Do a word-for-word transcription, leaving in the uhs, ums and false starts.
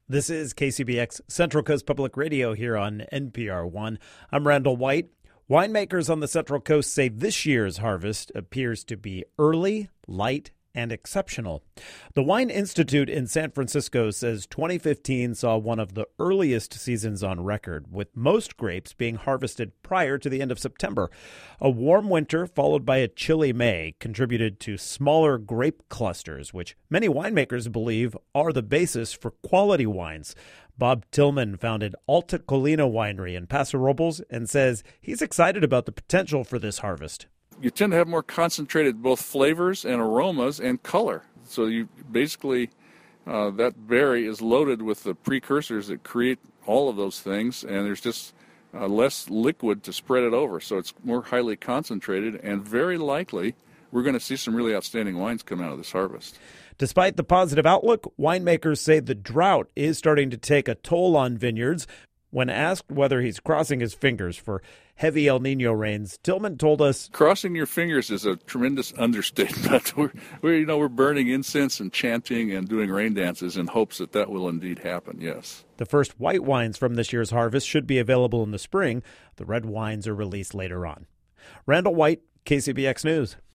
This is K C B X Central Coast Public Radio here on N P R one. I'm Randall White. Winemakers on the Central Coast say this year's harvest appears to be early, light, and exceptional. The Wine Institute in San Francisco says twenty fifteen saw one of the earliest seasons on record, with most grapes being harvested prior to the end of September. A warm winter followed by a chilly May contributed to smaller grape clusters, which many winemakers believe are the basis for quality wines. Bob Tillman founded Alta Colina Winery in Paso Robles and says he's excited about the potential for this harvest. You tend to have more concentrated both flavors and aromas and color. So you basically, uh, that berry is loaded with the precursors that create all of those things, and there's just uh, less liquid to spread it over. So it's more highly concentrated, and very likely we're going to see some really outstanding wines come out of this harvest. Despite the positive outlook, winemakers say the drought is starting to take a toll on vineyards. When asked whether he's crossing his fingers for heavy El Nino rains, Tillman told us, "Crossing your fingers is a tremendous understatement. We're, we're, you know, we're burning incense and chanting and doing rain dances in hopes that that will indeed happen, yes." The first white wines from this year's harvest should be available in the spring. The red wines are released later on. Randall White, K C B X News.